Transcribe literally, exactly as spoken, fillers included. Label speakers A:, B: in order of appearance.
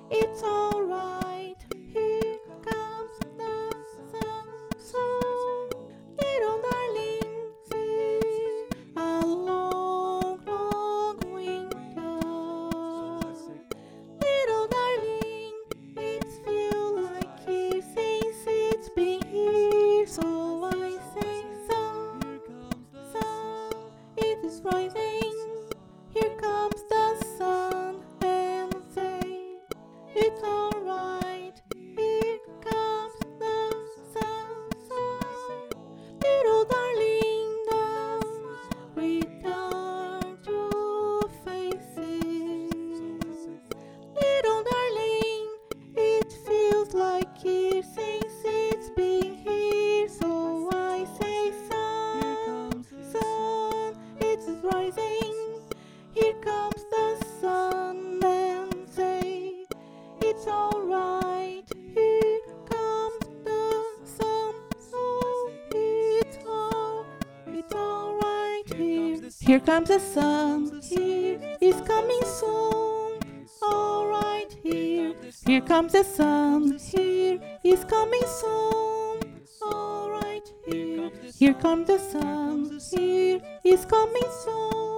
A: It's alright, here comes the sun. So, little darling, see a long, long winter. Little darling, it's feel like years since it's been here. So I say, sun, sun, it is rising. Here comes the sun, and say, it's alright. Here comes the sun, sun. Little darling, don't return to faces. Little darling, it feels like years since it's been here. So I say, sun, sun, it's rising. Here comes the sun, and say, it's alright. Here comes the sun, so it's all, it's alright. Here, here comes the sun. Here is coming soon. Alright, here, here comes the sun. Here is coming soon. Alright, here, here comes the sun. Here is coming soon.